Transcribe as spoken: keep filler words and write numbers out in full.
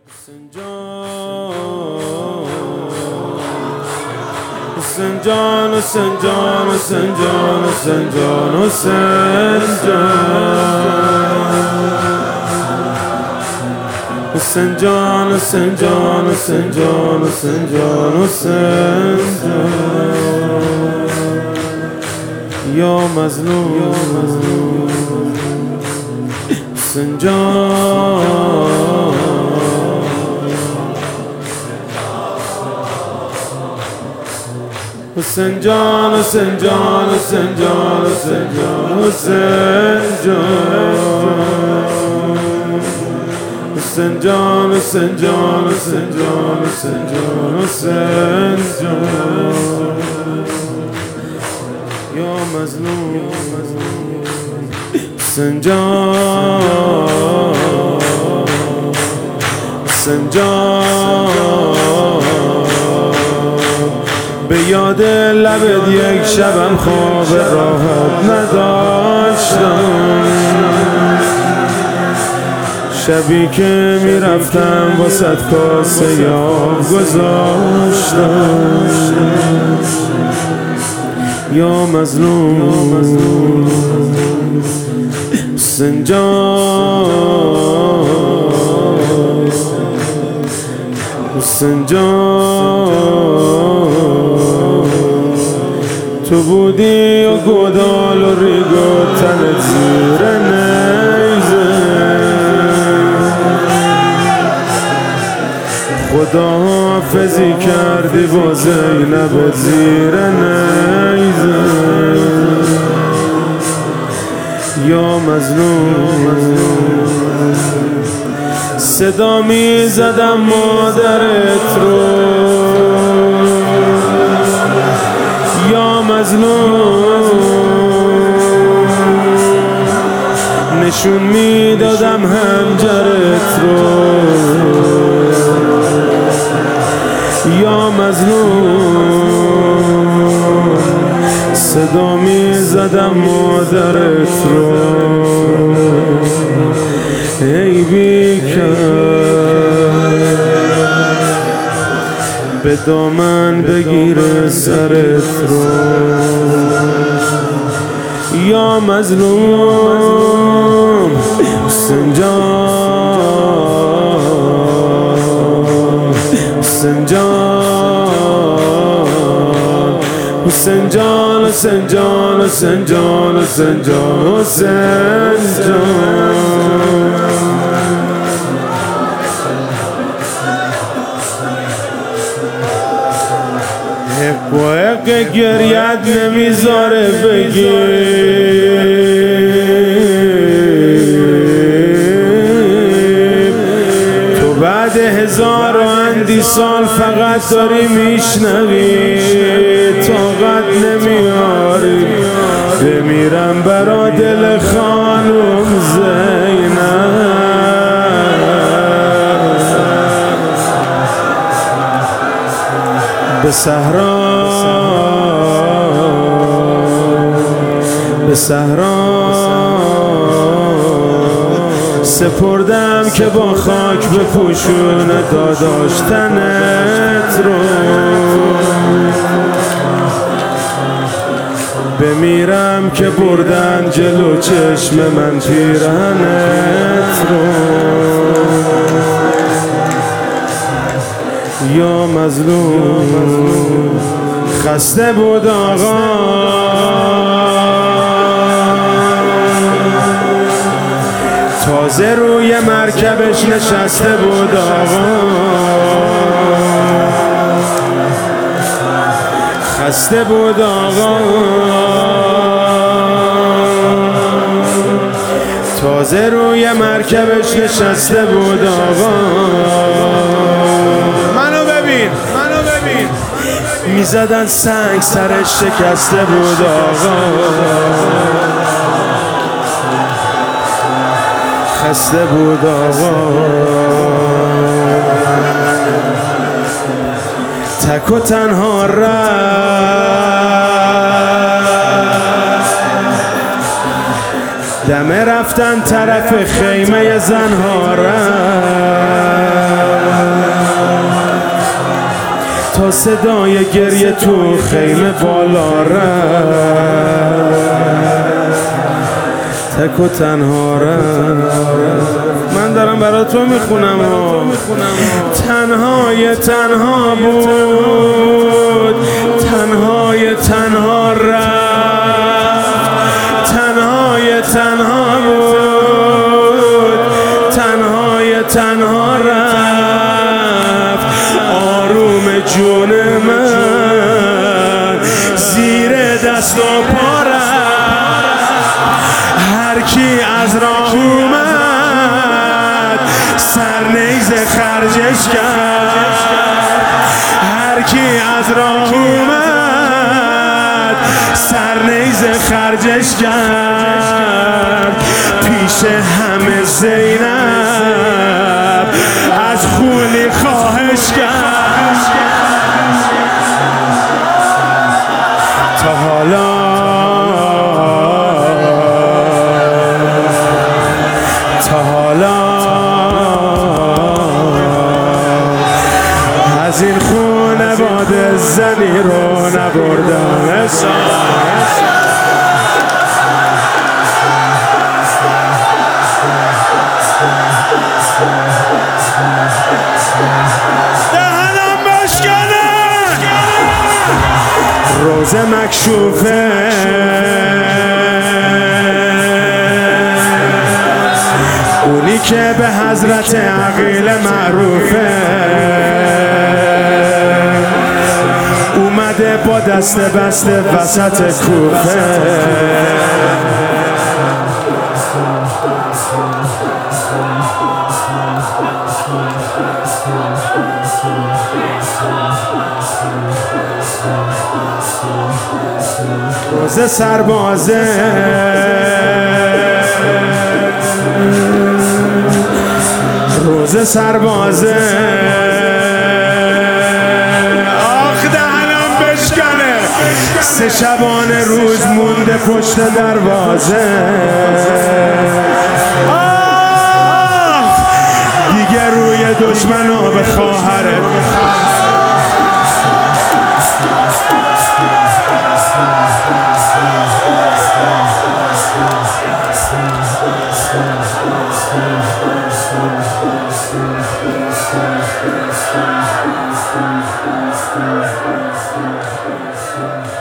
حسین جان حسین جان حسین جان حسین جان حسین جان حسین جان حسین جان حسین جان حسین جان حسین جان یا مظلوم یا مظلوم حسین جان حسین جان حسین جان حسین جان حسین جان حسین جان حسین جان حسین جان حسین جان حسین جان یا مظلوم یا مظلوم حسین جان حسین جان به یاد لبت یک شبم خواب راحت نداشتم، شبی که میرفتم واسه کاسه یاب گذاشتم یا مظلوم حسین جان حسین جان تو بودی و گودال و ریگ و تنت زیر نیزه، خدا حافظی کردی با زینب زیر نیزه یا مظلوم صدا می زدم مادرت رو یا مظلوم، نشون می دادم هنجرت رو یا مظلوم، صدا می زدم مادرت رو ای بیکر به دامن بگیر سرت رو یا مظلوم حسین جان حسین جان حسین جان حسین جان حسین جان حسین جان حسین جان حق و حق گریت نمیذاره بگی، تو بعد هزار و اندی سال فقط داری میشنوی، طاقت نمیاری بمیرم برا دل خانم زینب به صحرا به صحرا سپردم که با خاک بپوشونه داداشتنت رو، بمیرم که بردن جلو چشم من پیرهنت رو یا مظلوم خسته بود آقا تازه روی مرکبش نشسته بود آقا، خسته بود آقا تازه روی مرکبش نشسته بود آقا، منو ببین منو ببین میزدن سنگ سرش شکسته بود آقا، خسته بود آقا تک و تنها رفت، دمه رفتن طرف خیمه زنها رفت، با صدای گریه تو خیمه بالا رفت، تک و تنها رفت. من دارم برای تو میخونم، تنهای تنها بود، تنهای تنها رفت، تنهای تنها بود، تنهای تنها رفت. آروم جون من زیر دست و پا رفت، هر کی از راه اومد سرنیزه خرجش کرد، هر کی از راه اومد سرنیزه خرجش کرد. پیش همه زینب از خونی خواهش کرد. تا حالا تا حالا از این خونه باد زنی رو نبردم. دهنم بشکنه روز مکشوفه، اونی که به حضرت عقیل معروفه، اومده با دست بسته وسط کوفه. روز سربازه روز سربازه، آخ دهنم بشکنه. سه شبانه روز مونده پشت دروازه، آه دیگه روی دشمنا به خواهره. Thank you.